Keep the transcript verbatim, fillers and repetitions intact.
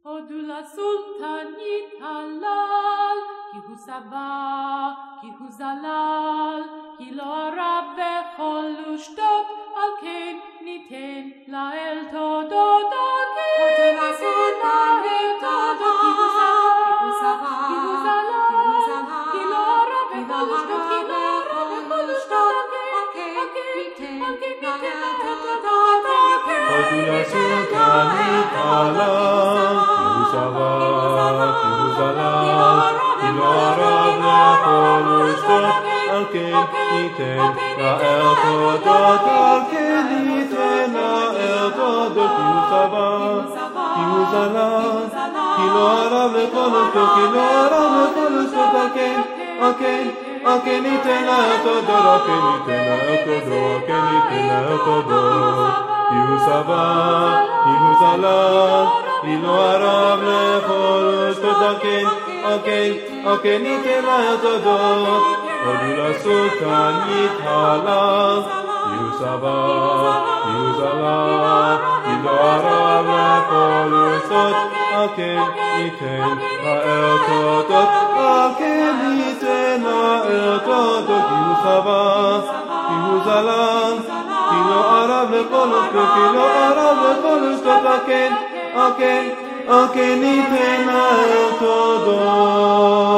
הודו לסולטנית הלל, כי הוא שבע, כי הוא זלל, כי לא הרב בכל ושתות, על כן ניתן לאל תודות, על כן ניתן לאל תודות, כי הוא שבע, כי הוא זלל, כי לא הרב בכל ושתות, כי לא הרב בכל ושתות, על כן ניתן לאל תודות, הודו לסולטנית הלל, כי הוא זלל, כי לא הרב בכל ושתות, על כן ניתן לאל תודות, על כן ניתן לאל תודות, כי הוא שבע, כי הוא זלל, כי לא הרב לכל ושתות, כי לא הרב לכל ושתות, על כן, על כן, על כן ניתן לאל תודות, על כן ניתן לאל תודות, על כן ניתן לאל תודות, כי הוא שבע, כי הוא זלל, כי לא הרב לכל ושתות, על כן, על כן, על כן ניתן לאל תודות. הודו לסולטנית הלל, כי הוא שבע, כי הוא זלל, כי לא הרב לכל ושתות, על כן ניתן לאל תודות, על כן ניתן לאל תודות, כי הוא שבע, כי הוא זלל, כי לא הרב לכל ושתות, כי לא הרב לכל ושתות, על כן, על כן, על כן ניתן לאל תודות.